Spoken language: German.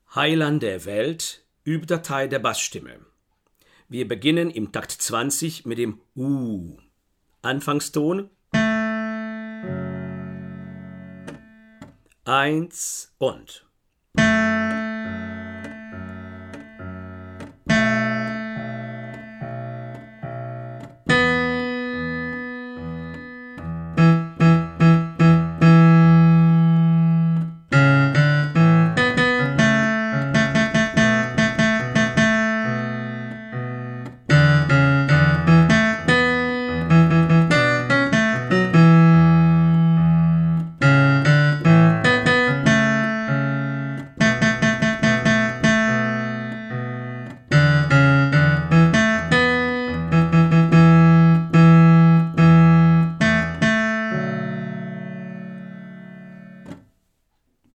Heiland der Welt, Übdatei der Bassstimme. Wir beginnen im Takt 20 mit dem Anfangston 1 und